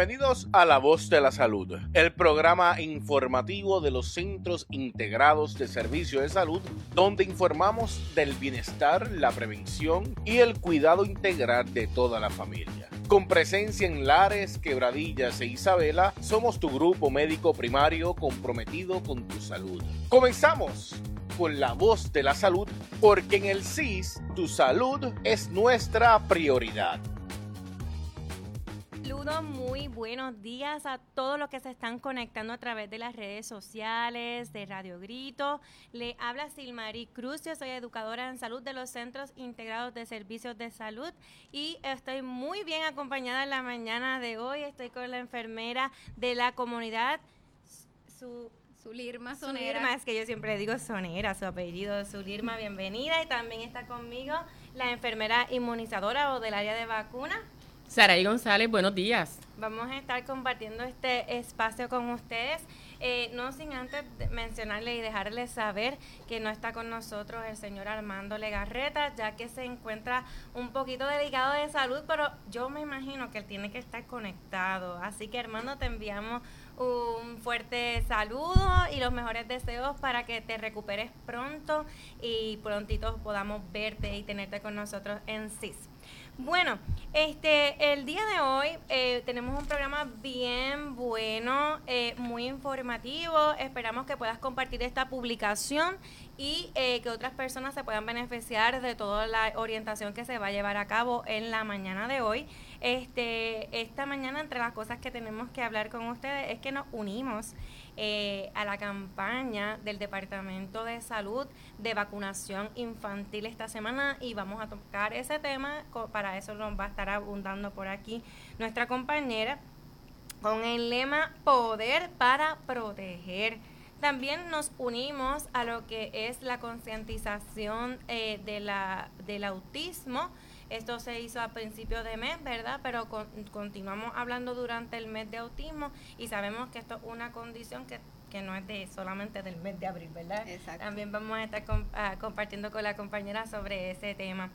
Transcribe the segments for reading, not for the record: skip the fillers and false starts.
Bienvenidos a La Voz de la Salud, el programa informativo de los Centros Integrados de Servicio de Salud, donde informamos del bienestar, la prevención y el cuidado integral de toda la familia. Con presencia en Lares, Quebradillas e Isabela, somos tu grupo médico primario comprometido con tu salud. ¡Comenzamos! Con La Voz de la Salud, porque en el CIS tu salud es nuestra prioridad. Saludos, muy buenos días a todos los que se están conectando a través de las redes sociales, de Radio Grito. Le habla Silmarí Cruz, yo soy educadora en salud de los Centros Integrados de Servicios de Salud y estoy muy bien acompañada en la mañana de hoy. Estoy con la enfermera de la comunidad, Zulirma Sonera. Zulirma, es que yo siempre le digo Sonera, su apellido es Zulirma, bienvenida. Y también está conmigo la enfermera inmunizadora o del área de vacuna, Saraí González, buenos días. Vamos a estar compartiendo este espacio con ustedes, no sin antes mencionarle y dejarles saber que no está con nosotros el señor Armando Legarreta, ya que se encuentra un poquito delicado de salud, pero yo me imagino que él tiene que estar conectado. Así que, Armando, te enviamos un fuerte saludo y los mejores deseos para que te recuperes pronto y prontito podamos verte y tenerte con nosotros en CIS. Bueno, el día de hoy tenemos un programa bien bueno, muy informativo. Esperamos que puedas compartir esta publicación y que otras personas se puedan beneficiar de toda la orientación que se va a llevar a cabo en la mañana de hoy. Esta mañana, entre las cosas que tenemos que hablar con ustedes es que nos unimos a la campaña del Departamento de Salud de vacunación infantil esta semana y vamos a tocar ese tema. Para eso nos va a estar abundando por aquí nuestra compañera con el lema Poder para Proteger. También nos unimos a lo que es la concientización del autismo. Esto se hizo a principios de mes, ¿verdad? Pero continuamos hablando durante el mes de autismo y sabemos que esto es una condición que no es solamente del mes de abril, ¿verdad? Exacto. También vamos a estar compartiendo con la compañera sobre ese tema.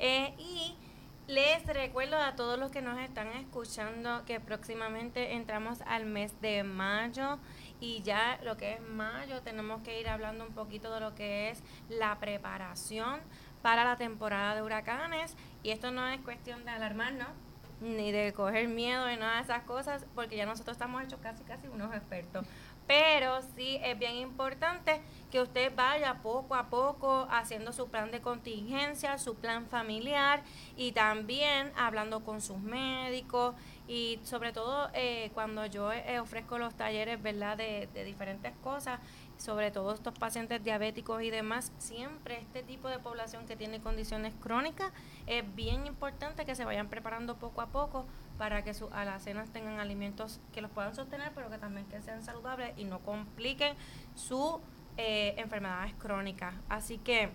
Y les recuerdo a todos los que nos están escuchando que próximamente entramos al mes de mayo y ya lo que es mayo tenemos que ir hablando un poquito de lo que es la preparación para la temporada de huracanes, y esto no es cuestión de alarmarnos ni de coger miedo ni nada de esas cosas, porque ya nosotros estamos hechos casi unos expertos, pero sí es bien importante que usted vaya poco a poco haciendo su plan de contingencia, su plan familiar y también hablando con sus médicos y sobre todo cuando yo ofrezco los talleres, ¿verdad?, de diferentes cosas, sobre todo estos pacientes diabéticos y demás, siempre este tipo de población que tiene condiciones crónicas, es bien importante que se vayan preparando poco a poco para que sus alacenas tengan alimentos que los puedan sostener, pero que también que sean saludables y no compliquen sus enfermedades crónicas. Así que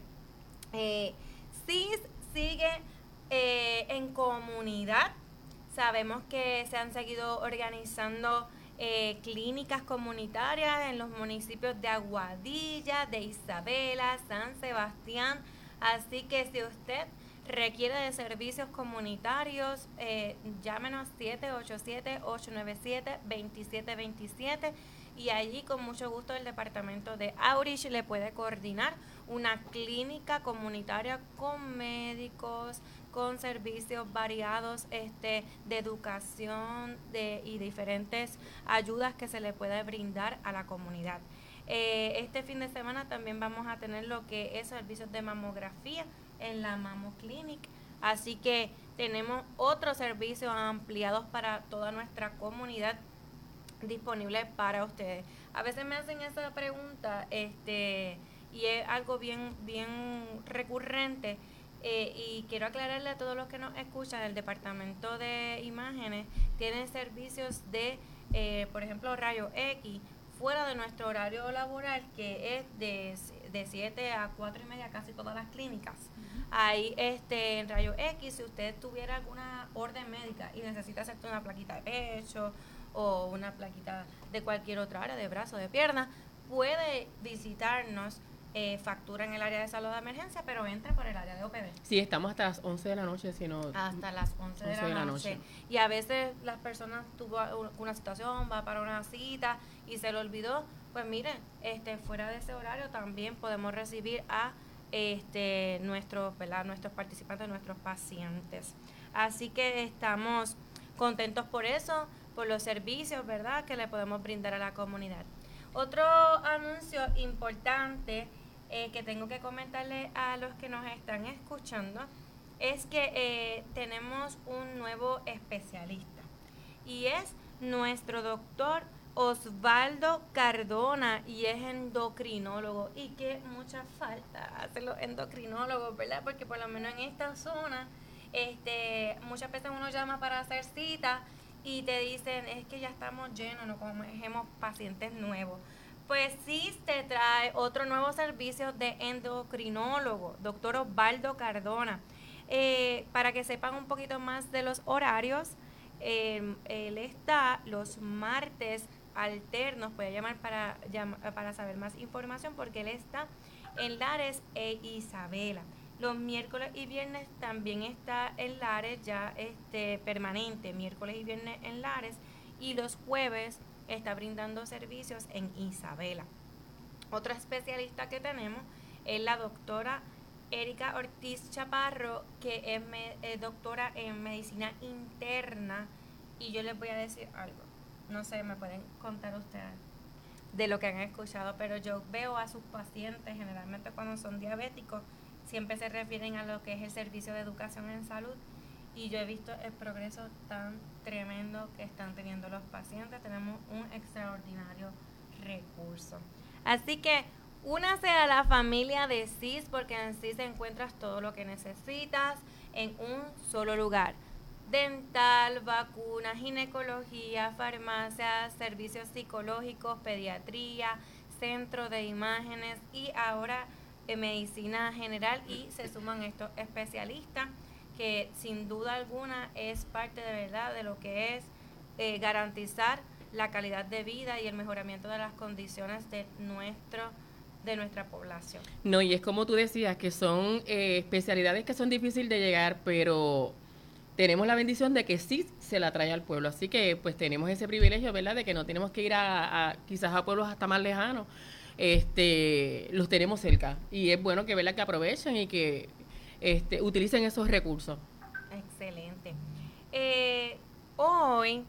CIS sigue en comunidad. Sabemos que se han seguido organizando clínicas comunitarias en los municipios de Aguadilla, de Isabela, San Sebastián. Así que si usted requiere de servicios comunitarios, llámenos 787-897-2727 y allí con mucho gusto el departamento de Outreach le puede coordinar una clínica comunitaria con médicos, con servicios variados de educación y diferentes ayudas que se le puede brindar a la comunidad. Este fin de semana también vamos a tener lo que es servicios de mamografía en la Mamo Clinic, así que tenemos otros servicios ampliados para toda nuestra comunidad disponibles para ustedes. A veces me hacen esa pregunta y es algo bien recurrente. Y quiero aclararle a todos los que nos escuchan, el departamento de imágenes tiene servicios de, por ejemplo, rayo X fuera de nuestro horario laboral, que es de 7 a 4 y media, casi todas las clínicas. Ahí en rayo X, si usted tuviera alguna orden médica y necesita hacerte una plaquita de pecho o una plaquita de cualquier otra área, de brazo, de pierna, puede visitarnos factura en el área de salud de emergencia, pero entra por el área de OPD. Sí, estamos hasta las 11 de la noche, Hasta las 11 de la noche. Y a veces las personas tuvo una situación, va para una cita y se le olvidó. Pues miren, fuera de ese horario también podemos recibir a nuestros participantes, nuestros pacientes. Así que estamos contentos por eso, por los servicios, ¿verdad?, que le podemos brindar a la comunidad. Otro anuncio importante que tengo que comentarle a los que nos están escuchando es que tenemos un nuevo especialista y es nuestro doctor Osvaldo Cardona, y es endocrinólogo, y que mucha falta hacen los endocrinólogos, ¿verdad? Porque por lo menos en esta zona muchas veces uno llama para hacer cita y te dicen, es que ya estamos llenos, no cogemos pacientes nuevos. Pues sí, te trae otro nuevo servicio de endocrinólogo, doctor Osvaldo Cardona. Para que sepan un poquito más de los horarios, él está los martes alternos, puede llamar para saber más información, porque él está en Lares e Isabela. Los miércoles y viernes también está en Lares, ya permanente, miércoles y viernes en Lares, y los jueves está brindando servicios en Isabela. Otra especialista que tenemos es la doctora Erika Ortiz Chaparro, que es doctora en medicina interna, y yo les voy a decir algo, no sé, me pueden contar ustedes de lo que han escuchado, pero yo veo a sus pacientes, generalmente cuando son diabéticos, siempre se refieren a lo que es el servicio de educación en salud, y yo he visto el progreso tan tremendo que están teniendo los pacientes. Tenemos un extraordinario recurso. Así que únase a la familia de CIS, porque en CIS encuentras todo lo que necesitas en un solo lugar. Dental, vacunas, ginecología, farmacia, servicios psicológicos, pediatría, centro de imágenes y ahora medicina general, y se suman estos especialistas que sin duda alguna es parte de verdad de lo que es garantizar la calidad de vida y el mejoramiento de las condiciones de nuestra población. No, y es como tú decías, que son especialidades que son difíciles de llegar, pero tenemos la bendición de que sí se la trae al pueblo. Así que pues tenemos ese privilegio, ¿verdad?, de que no tenemos que ir quizás a pueblos hasta más lejanos. Los tenemos cerca. Y es bueno que, ¿verdad?, que aprovechen y que utilicen esos recursos. Excelente. Hoy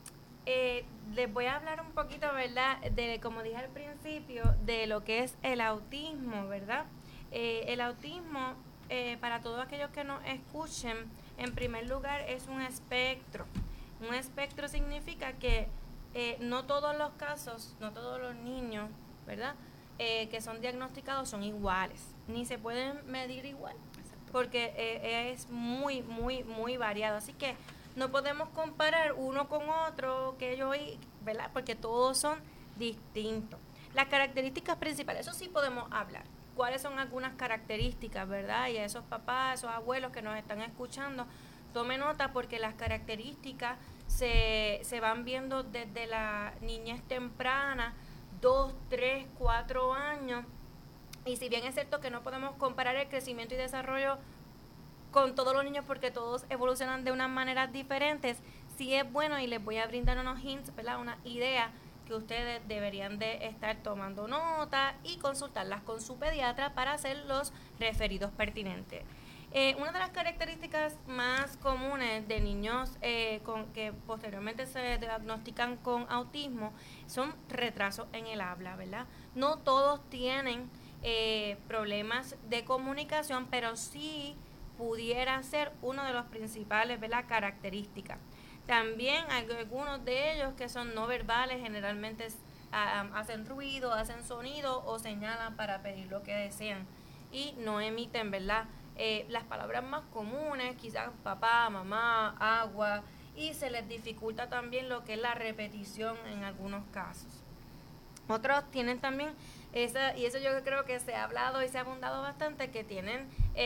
les voy a hablar un poquito, ¿verdad?, de, como dije al principio, de lo que es el autismo, ¿verdad? El autismo, para todos aquellos que nos escuchen, en primer lugar es un espectro. Un espectro significa que no todos los casos, no todos los niños, ¿verdad?, que son diagnosticados son iguales, ni se pueden medir igual, porque es muy, muy, muy variado. Así que no podemos comparar uno con otro, ¿verdad?, porque todos son distintos. Las características principales, eso sí podemos hablar. ¿Cuáles son algunas características, verdad? Y a esos papás, esos abuelos que nos están escuchando, tome nota, porque las características se van viendo desde la niñez temprana, 2, 3, 4 años. Y si bien es cierto que no podemos comparar el crecimiento y desarrollo con todos los niños, porque todos evolucionan de unas maneras diferentes, sí es bueno, y les voy a brindar unos hints, ¿verdad?, una idea que ustedes deberían de estar tomando nota y consultarlas con su pediatra para hacer los referidos pertinentes. Una de las características más comunes de niños que posteriormente se diagnostican con autismo son retrasos en el habla, ¿verdad? No todos tienen problemas de comunicación, pero sí pudiera ser uno de los principales, ¿verdad?, características. También hay algunos de ellos que son no verbales, generalmente hacen ruido, hacen sonido o señalan para pedir lo que desean y no emiten, ¿verdad?, las palabras más comunes, quizás papá, mamá, agua, y se les dificulta también lo que es la repetición en algunos casos. Otros tienen también y eso yo creo que se ha hablado y se ha abundado bastante, que tienen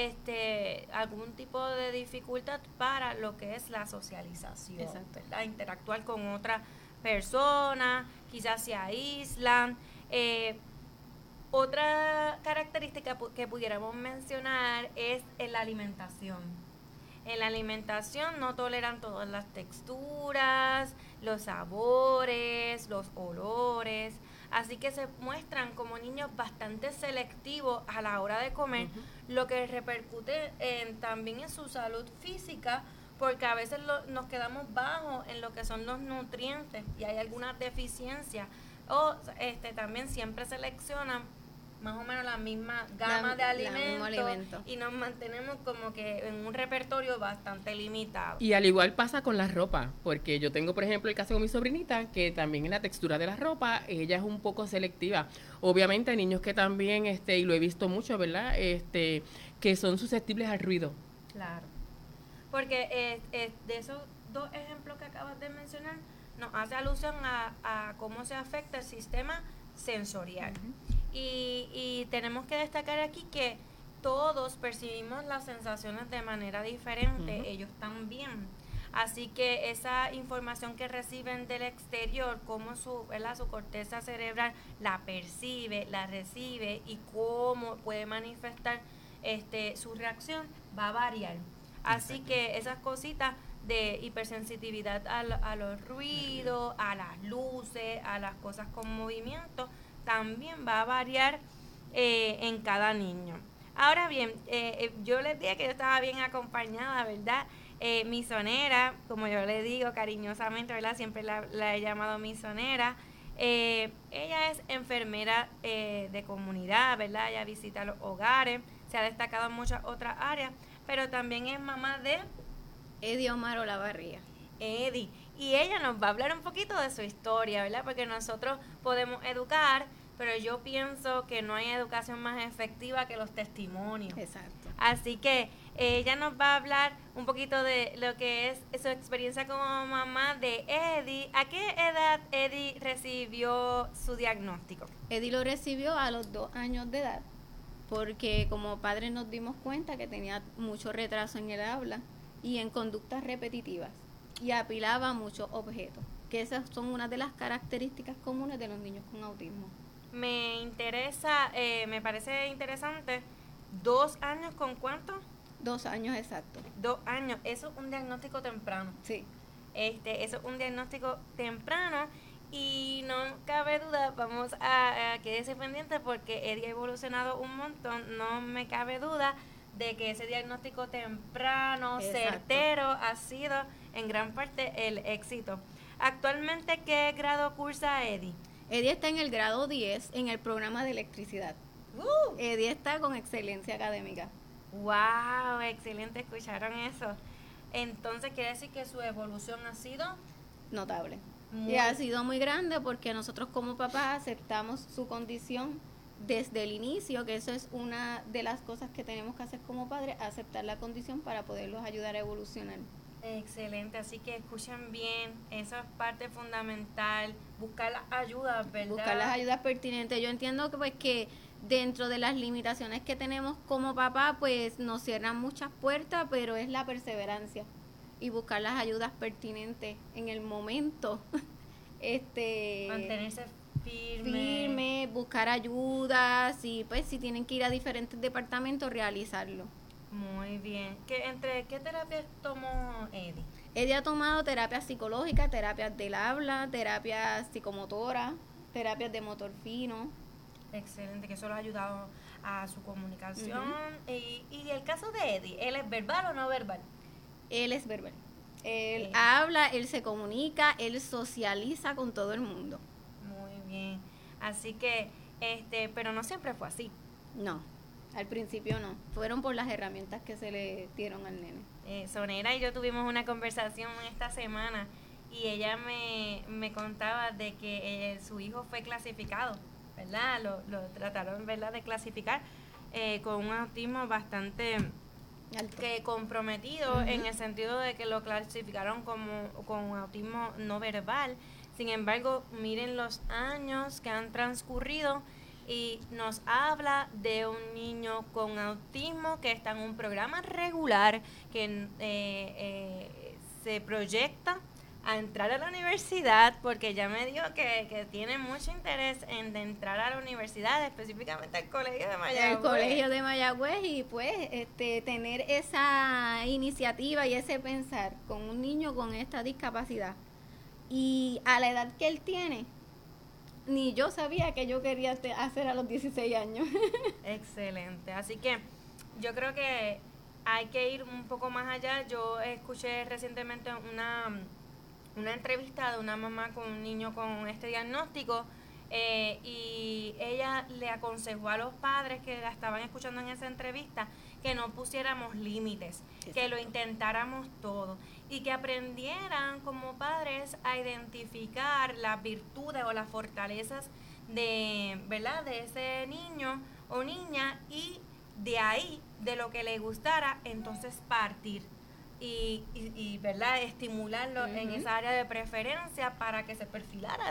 algún tipo de dificultad para lo que es la socialización, ¿verdad?, interactuar con otra persona, quizás se aíslan. Otra característica que pudiéramos mencionar es en la alimentación. En la alimentación no toleran todas las texturas, los sabores, los olores, así que se muestran como niños bastante selectivos a la hora de comer, lo que repercute también en su salud física, porque a veces nos quedamos bajos en lo que son los nutrientes y hay algunas deficiencias, o también siempre seleccionan más o menos la misma gama de alimentos y nos mantenemos como que en un repertorio bastante limitado. Y al igual pasa con la ropa, porque yo tengo, por ejemplo, el caso con mi sobrinita, que también en la textura de la ropa, ella es un poco selectiva. Obviamente hay niños que también, y lo he visto mucho, ¿verdad?, que son susceptibles al ruido. Claro, porque de esos dos ejemplos que acabas de mencionar, nos hace alusión a cómo se afecta el sistema sensorial. Y tenemos que destacar aquí que todos percibimos las sensaciones de manera diferente, ellos también. Así que esa información que reciben del exterior, cómo su corteza cerebral la percibe, la recibe y cómo puede manifestar su reacción, va a variar. Así que esas cositas de hipersensitividad a los ruidos, a las luces, a las cosas con movimiento, también va a variar en cada niño. Ahora bien, yo les dije que yo estaba bien acompañada, ¿verdad? Misonera, como yo le digo cariñosamente, ¿verdad? Siempre la he llamado misonera. Ella es enfermera de comunidad, ¿verdad? Ella visita los hogares, se ha destacado en muchas otras áreas, pero también es mamá de Eddie Omar Olavarría. Eddie. Y ella nos va a hablar un poquito de su historia, ¿verdad? Porque nosotros podemos educar, pero yo pienso que no hay educación más efectiva que los testimonios. Exacto. Así que ella nos va a hablar un poquito de lo que es su experiencia como mamá de Eddie. ¿A qué edad Eddie recibió su diagnóstico? Eddie lo recibió a los 2 años de edad, porque como padres nos dimos cuenta que tenía mucho retraso en el habla y en conductas repetitivas, y apilaba muchos objetos, que esas son una de las características comunes de los niños con autismo. Me interesa, me parece interesante. 2 años, ¿con cuánto? 2 años exacto. 2 años, eso es un diagnóstico temprano. Sí. Eso es un diagnóstico temprano y no cabe duda, vamos a quedarse pendiente porque Eddie ha evolucionado un montón, no me cabe duda de que ese diagnóstico temprano, certero, ha sido en gran parte el éxito. Actualmente, ¿qué grado cursa Eddie? Eddie está en el grado 10 en el programa de electricidad. Eddie está con excelencia académica. ¡Wow! Excelente, escucharon eso. Entonces, quiere decir que su evolución ha sido notable. Y ha sido muy grande porque nosotros como papás aceptamos su condición desde el inicio, que eso es una de las cosas que tenemos que hacer como padres, aceptar la condición para poderlos ayudar a evolucionar. Excelente, así que escuchen bien, esa es parte fundamental, buscar las ayudas, ¿verdad? Buscar las ayudas pertinentes. Yo entiendo que pues que dentro de las limitaciones que tenemos como papá, pues nos cierran muchas puertas, pero es la perseverancia y buscar las ayudas pertinentes en el momento. Mantenerse firme, buscar ayudas y pues si tienen que ir a diferentes departamentos, realizarlo. Muy bien. ¿Entre qué terapias tomó Eddie? Eddie ha tomado terapias psicológicas, terapias del habla, terapias psicomotoras, terapias de motor fino. Excelente, que eso lo ha ayudado a su comunicación. Y el caso de Eddie, ¿él es verbal o no verbal? Él es verbal. Él habla, él se comunica, él socializa con todo el mundo. Muy bien. Así que, pero no siempre fue así. No, al principio no. Fueron por las herramientas que se le dieron al nene. Sonera y yo tuvimos una conversación esta semana y ella me contaba de que su hijo fue clasificado, ¿verdad? Lo trataron, ¿verdad?, de clasificar con un autismo bastante comprometido, en el sentido de que lo clasificaron con autismo no verbal. Sin embargo, miren los años que han transcurrido y nos habla de un niño con autismo que está en un programa regular que se proyecta a entrar a la universidad, porque ya me dijo que tiene mucho interés en entrar a la universidad, específicamente al Colegio de Mayagüez. El Colegio de Mayagüez, y pues tener esa iniciativa y ese pensar con un niño con esta discapacidad. Y a la edad que él tiene, ni yo sabía que yo quería hacer a los 16 años. Excelente. Así que yo creo que hay que ir un poco más allá. Yo escuché recientemente una entrevista de una mamá con un niño con este diagnóstico, y ella le aconsejó a los padres que la estaban escuchando en esa entrevista que no pusiéramos límites, que lo intentáramos todo y que aprendieran como padres a identificar las virtudes o las fortalezas de, ¿verdad?, de ese niño o niña, y de ahí, de lo que le gustara, entonces partir y ¿verdad?, estimularlo en esa área de preferencia para que se perfilara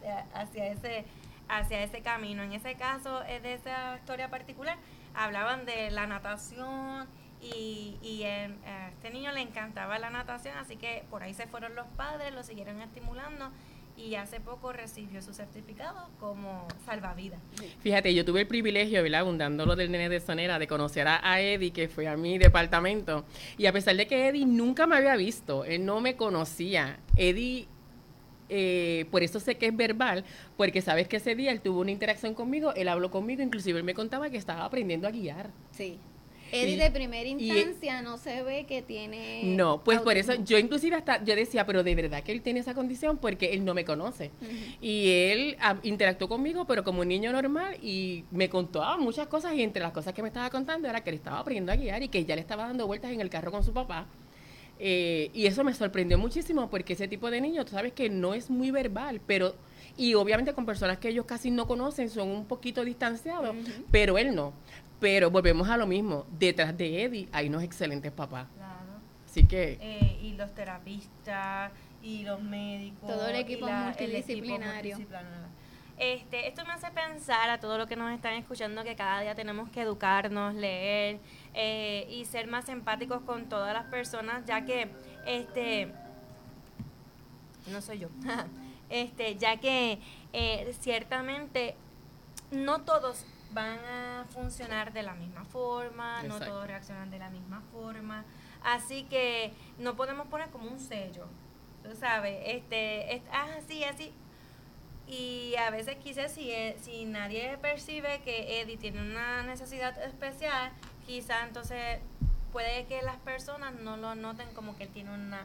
hacia ese camino. En ese caso, de esa historia particular, hablaban de la natación y a este niño le encantaba la natación, así que por ahí se fueron los padres, lo siguieron estimulando, y hace poco recibió su certificado como salvavidas. Fíjate, yo tuve el privilegio, ¿verdad?, abundando lo del nene de Sonera, de conocer a Eddie, que fue a mi departamento, y a pesar de que Eddie nunca me había visto, él no me conocía, Eddie, por eso sé que es verbal, porque sabes que ese día él tuvo una interacción conmigo, él habló conmigo, inclusive él me contaba que estaba aprendiendo a guiar. Sí. Eddie de primera instancia no se ve que tiene no, pues autismo. por eso yo inclusive hasta yo decía, pero de verdad que él tiene esa condición, porque él no me conoce. Y él interactuó conmigo, pero como un niño normal, y me contó muchas cosas, y entre las cosas que me estaba contando era que él estaba aprendiendo a guiar y que ya le estaba dando vueltas en el carro con su papá. Y eso me sorprendió muchísimo, porque ese tipo de niño, tú sabes que no es muy verbal, pero y obviamente con personas que ellos casi no conocen son un poquito distanciados, pero él no. Pero volvemos a lo mismo, detrás de Eddie hay unos excelentes papás. Claro. Así que y los terapistas y los médicos, todo el equipo El multidisciplinario. equipo multidisciplinario. Esto me hace pensar a todo lo que nos están escuchando que cada día tenemos que educarnos, leer y ser más empáticos con todas las personas, ya que no soy yo. Ya que ciertamente no todos van a funcionar de la misma forma, Exacto. no todos reaccionan de la misma forma, así que no podemos poner como un sello, tú sabes, así, y a veces quizás si nadie percibe que Eddie tiene una necesidad especial, quizás entonces puede que las personas no lo noten como que él tiene una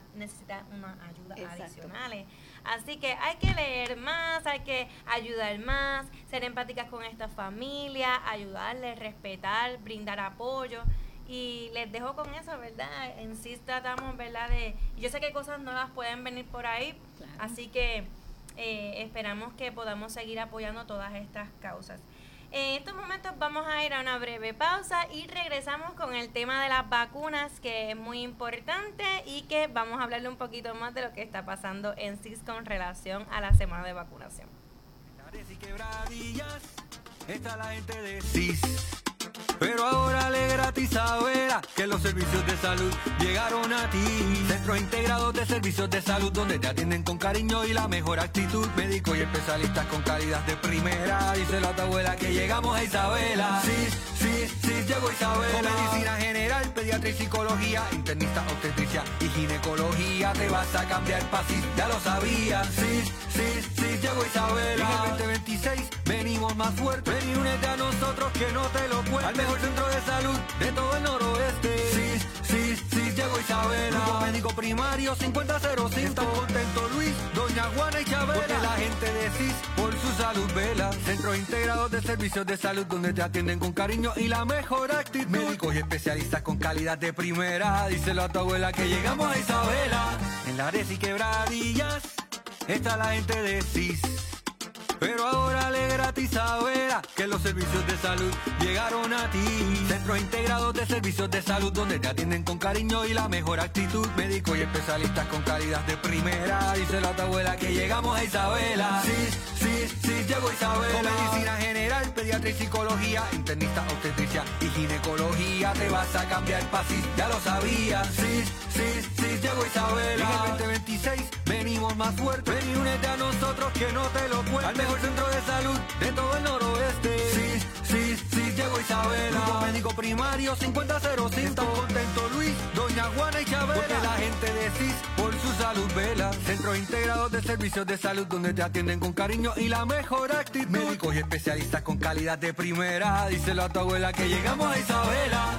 ayuda adicional. Así que hay que leer más, hay que ayudar más, ser empáticas con esta familia, ayudarles, respetar, brindar apoyo. Y les dejo con eso, ¿verdad? En sí tratamos, ¿verdad? Yo sé que cosas nuevas pueden venir por ahí, claro. Así que esperamos que podamos seguir apoyando todas estas causas. En estos momentos vamos a ir a una breve pausa y regresamos con el tema de las vacunas, que es muy importante, y que vamos a hablarle un poquito más de lo que está pasando en CIS con relación a la semana de vacunación. Y quebradillas, está la gente de CIS. Pero ahora le gratis a Vera que los servicios de salud llegaron a ti. Centros integrados de servicios de salud donde te atienden con cariño y la mejor actitud. Médicos y especialistas con calidad de primera. Díselo a tu abuela que llegamos a Isabela. Sí, llegó Isabela. Con medicina general, pediatría y psicología, internista, obstetricia y ginecología. Te vas a cambiar pa' CIS, ya lo sabías. Sí, llegó Isabela. Y en el 2026 venimos más fuerte. Ven y únete a nosotros que no te lo cuento. Al mejor centro de salud de todo el noroeste. Sí, llegó Isabela. Grupo médico primario 5005. Están contentos Luis, doña Juana y Chabela. Porque la gente de CIS por su salud vela. Centros integrados de servicios de salud donde te atienden con cariño y la mejor actitud. Médicos y especialistas con calidad de primera. Díselo a tu abuela que llegamos a Isabela. En Lares y Quebradillas está la gente de CIS. Pero ahora le gratis a Vera que los servicios de salud llegaron a ti. Centros integrados de servicios de salud donde te atienden con cariño y la mejor actitud. Médicos y especialistas con calidad de primera. Díselo a tu abuela que llegamos a Isabela. Sí, llegó Isabela. Con medicina general, pediatría y psicología, internista, obstetricia y ginecología. Te vas a cambiar pa' CIS, ya lo sabías. Sí, llegó Isabela. Y en el 2026 venimos más fuerte. Ven y únete a nosotros que no te lo cuento. Al mejor centro de salud de todo el noroeste. Sí, llegó Isabela. Grupo médico primario 5005. Están contentos Luis, doña Juana y Chabela. Porque la gente de CIS por su salud vela. Centros integrados de servicios de salud donde te atienden con cariño y la mejor actitud. Médicos y especialistas con calidad de primera. Díselo a tu abuela que llegamos a Isabela.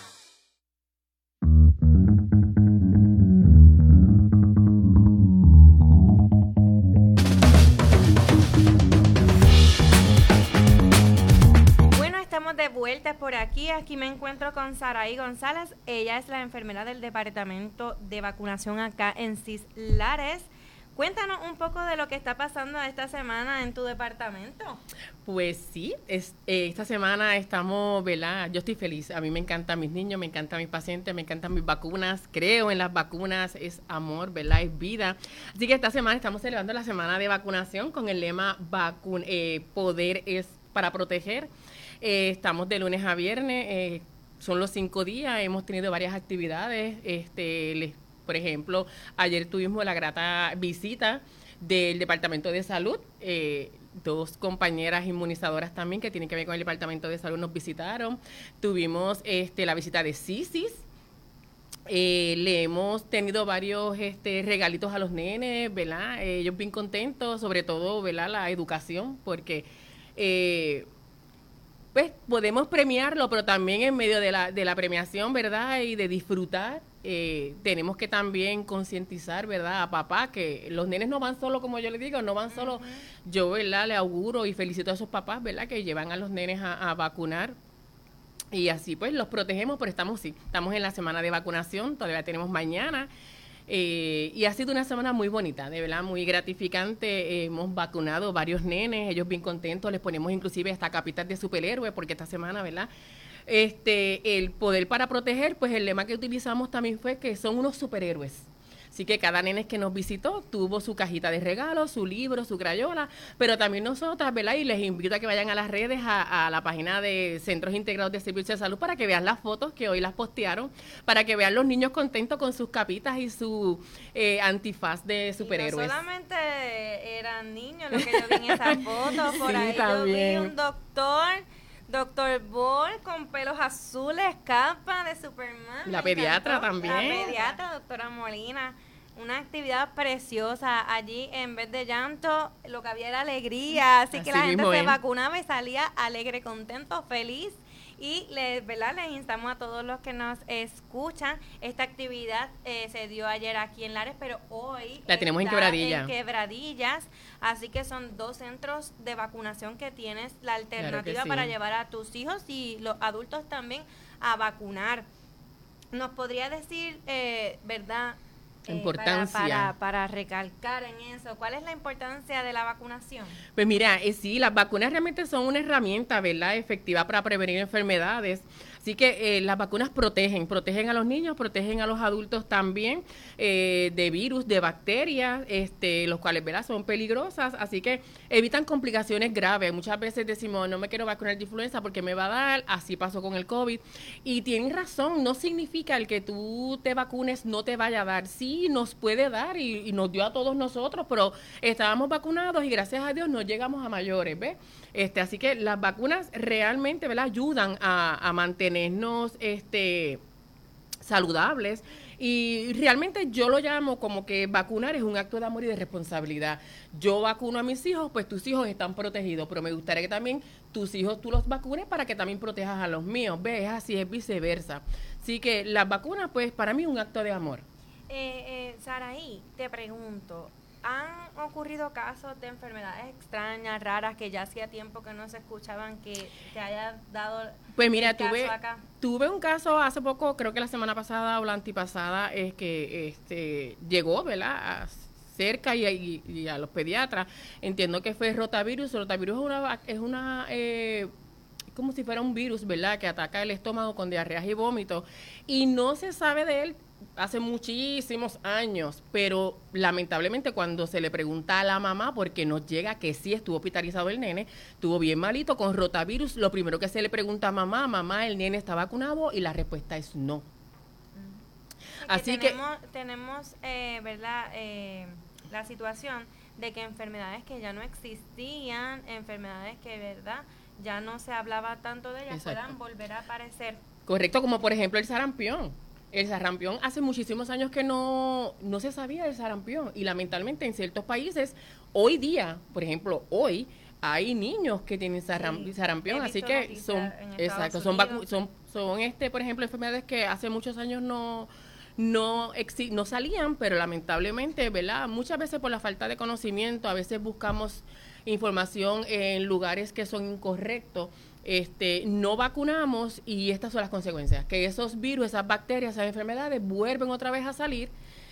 De vuelta por aquí me encuentro con Saraí González. Ella es la enfermera del departamento de vacunación acá en CIS Lares. Cuéntanos un poco de lo que está pasando esta semana en tu departamento. Pues sí, esta semana estamos, ¿verdad? Yo estoy feliz. A mí me encantan mis niños, me encantan mis pacientes, me encantan mis vacunas. Creo en las vacunas, es amor, ¿verdad? Es vida. Así que esta semana estamos celebrando la semana de vacunación con el lema Poder es para proteger. Estamos de lunes a viernes, son los 5 días, hemos tenido varias actividades, por ejemplo, ayer tuvimos la grata visita del Departamento de Salud, 2 compañeras inmunizadoras también que tienen que ver con el Departamento de Salud nos visitaron, tuvimos la visita de CISIS, le hemos tenido varios regalitos a los nenes, ¿verdad? Ellos bien contentos, sobre todo, ¿verdad? La educación, porque pues podemos premiarlo, pero también en medio de la premiación, ¿verdad? Y de disfrutar, tenemos que también concientizar, ¿verdad? A papá, que los nenes no van solo, como yo le digo, no van solo. Yo, ¿verdad? Le auguro y felicito a esos papás, ¿verdad? Que llevan a los nenes a vacunar. Y así pues los protegemos, pero estamos en la semana de vacunación, todavía tenemos mañana. Y ha sido una semana muy bonita, de verdad, muy gratificante. Hemos vacunado varios nenes, ellos bien contentos, les ponemos inclusive hasta capitas de superhéroe, porque esta semana, ¿verdad? El poder para proteger, pues el lema que utilizamos también fue que son unos superhéroes. Así que cada nene que nos visitó tuvo su cajita de regalos, su libro, su crayola, pero también nosotras, ¿verdad? Y les invito a que vayan a las redes, a la página de Centros Integrados de Servicios de Salud para que vean las fotos que hoy las postearon, para que vean los niños contentos con sus capitas y su antifaz de superhéroes. Y no solamente eran niños los que yo vi en esas fotos, por ahí también. Yo vi un Doctor Ball con pelos azules, capa de Superman. La pediatra también. La pediatra, doctora Molina. Una actividad preciosa. Allí, en vez de llanto, lo que había era alegría. Así que la gente se vacunaba y salía alegre, contento, feliz. Y ¿verdad? Les instamos a todos los que nos escuchan. Esta actividad se dio ayer aquí en Lares, pero hoy la tenemos en Quebradillas. Así que son 2 centros de vacunación que tienes la alternativa para llevar a tus hijos y los adultos también a vacunar. ¿Nos podría decir, verdad? Importancia. Para recalcar en eso, ¿cuál es la importancia de la vacunación? Pues mira, sí, las vacunas realmente son una herramienta, ¿verdad?, efectiva para prevenir enfermedades. Así que las vacunas protegen a los niños, protegen a los adultos también de virus, de bacterias, los cuales, ¿verdad?, son peligrosas. Así que evitan complicaciones graves. Muchas veces decimos, no me quiero vacunar de influenza porque me va a dar, así pasó con el COVID. Y tienen razón, no significa el que tú te vacunes no te vaya a dar. Sí, nos puede dar y nos dio a todos nosotros, pero estábamos vacunados y gracias a Dios no llegamos a mayores, ¿ves? Así que las vacunas realmente, ¿verdad?, ayudan a mantenernos saludables, y realmente yo lo llamo como que vacunar es un acto de amor y de responsabilidad. Yo vacuno a mis hijos, pues tus hijos están protegidos, pero me gustaría que también tus hijos tú los vacunes para que también protejas a los míos, ¿ves? Así es viceversa. Así que las vacunas, pues para mí es un acto de amor. Saraí, te pregunto, ¿han ocurrido casos de enfermedades extrañas, raras, que ya hacía tiempo que no se escuchaban, que te haya dado? Pues mira, acá? tuve un caso hace poco, creo que la semana pasada o la antipasada, es que llegó, ¿verdad?, cerca y a los pediatras. Entiendo que fue rotavirus. Rotavirus es una como si fuera un virus, ¿verdad?, que ataca el estómago con diarreas y vómitos, y no se sabe de él hace muchísimos años, pero lamentablemente cuando se le pregunta a la mamá, porque nos llega que sí estuvo hospitalizado el nene, estuvo bien malito con rotavirus, lo primero que se le pregunta a mamá, ¿el nene está vacunado? Y la respuesta es no. Así que tenemos, ¿verdad?, la situación de que enfermedades que ya no existían, enfermedades que, ¿verdad?, ya no se hablaba tanto de ellas, Exacto. puedan volver a aparecer. Correcto, como por ejemplo el sarampión. El sarampión hace muchísimos años que no se sabía del sarampión y lamentablemente en ciertos países, hoy día, por ejemplo, hoy hay niños que tienen sarampión, así que son, exacto, son por ejemplo, enfermedades que hace muchos años no salían, pero lamentablemente, ¿verdad? Muchas veces por la falta de conocimiento, a veces buscamos información en lugares que son incorrectos, no vacunamos y estas son las consecuencias, que esos virus, esas bacterias, esas enfermedades vuelven otra vez a salir.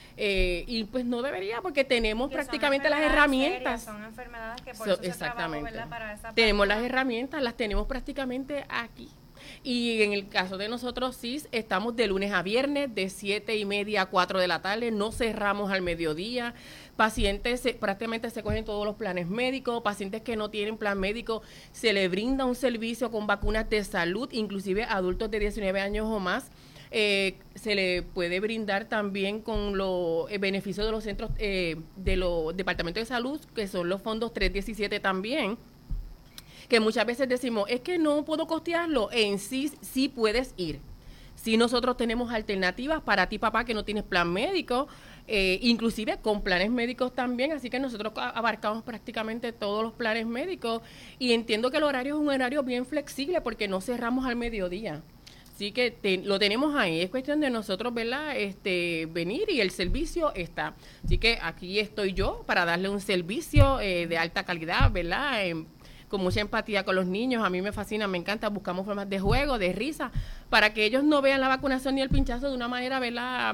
Y pues no debería, porque tenemos prácticamente las herramientas. Son enfermedades que por eso exactamente. se trabajó, ¿verdad?, para esa tenemos las herramientas, las tenemos prácticamente aquí. Y en el caso de nosotros, sí, estamos de lunes a viernes, de 7:30 a 4 de la tarde, no cerramos al mediodía. Pacientes prácticamente se cogen todos los planes médicos, pacientes que no tienen plan médico, se les brinda un servicio con vacunas de salud, inclusive adultos de 19 años o más. Se le puede brindar también con los beneficios de los centros, de los departamentos de salud, que son los fondos 317 también, que muchas veces decimos, es que no puedo costearlo. En sí puedes ir. Sí, nosotros tenemos alternativas para ti, papá, que no tienes plan médico, inclusive con planes médicos también, así que nosotros abarcamos prácticamente todos los planes médicos y entiendo que el horario es un horario bien flexible porque no cerramos al mediodía. Así que lo tenemos ahí, es cuestión de nosotros, ¿verdad? Venir y el servicio está. Así que aquí estoy yo para darle un servicio de alta calidad, ¿verdad? Con mucha empatía con los niños, a mí me fascina, me encanta, buscamos formas de juego, de risa, para que ellos no vean la vacunación ni el pinchazo de una manera, ¿verdad?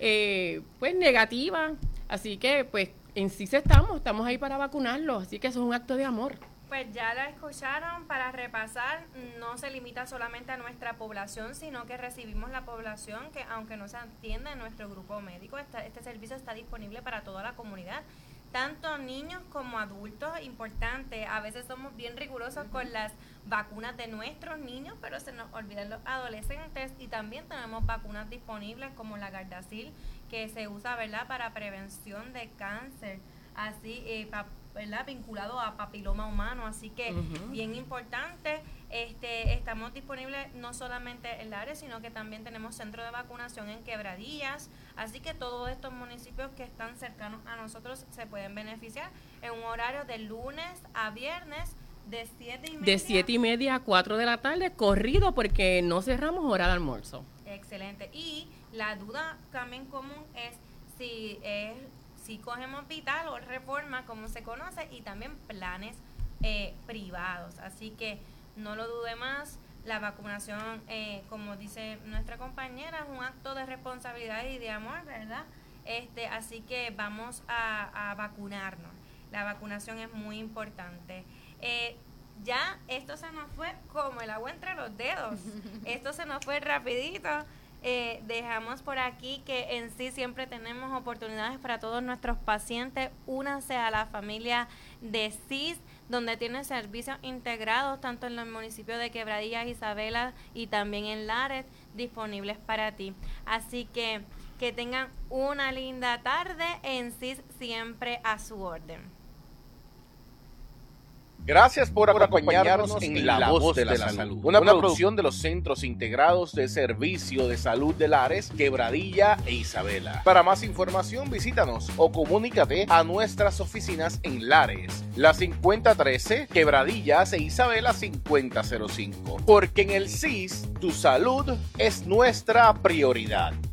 Pues negativa. Así que, pues, en sí estamos ahí para vacunarlos, así que eso es un acto de amor. Pues ya la escucharon, para repasar, no se limita solamente a nuestra población, sino que recibimos la población que, aunque no se atienda en nuestro grupo médico, este servicio está disponible para toda la comunidad, tanto niños como adultos. Importante, a veces somos bien rigurosos con las vacunas de nuestros niños, pero se nos olvidan los adolescentes, y también tenemos vacunas disponibles como la Gardasil, que se usa, ¿verdad?, para prevención de cáncer, así, ¿verdad?, vinculado a papiloma humano, así que bien importante. Estamos disponibles no solamente en Lares, sino que también tenemos centro de vacunación en Quebradillas, así que todos estos municipios que están cercanos a nosotros se pueden beneficiar en un horario de lunes a viernes de 7:30. De 7:30 a 4 de la tarde, corrido, porque no cerramos hora de almuerzo. Excelente. Y la duda también común es si cogemos Vital o Reforma, como se conoce, y también planes privados. Así que no lo dude más, la vacunación, como dice nuestra compañera, es un acto de responsabilidad y de amor, ¿verdad? Así que vamos a vacunarnos. La vacunación es muy importante. Ya esto se nos fue como el agua entre los dedos. Esto se nos fue rapidito. Dejamos por aquí que en sí siempre tenemos oportunidades para todos nuestros pacientes. Únanse a la familia de CIS, donde tienen servicios integrados tanto en el municipio de Quebradillas, Isabela y también en Lares, disponibles para ti. Así que tengan una linda tarde. En CIS siempre a su orden. Gracias por acompañarnos en La Voz de la Salud, una producción de los Centros Integrados de Servicio de Salud de Lares, Quebradilla e Isabela. Para más información, visítanos o comunícate a nuestras oficinas en Lares, la 5013, Quebradillas e Isabela 5005. Porque en el CIS, tu salud es nuestra prioridad.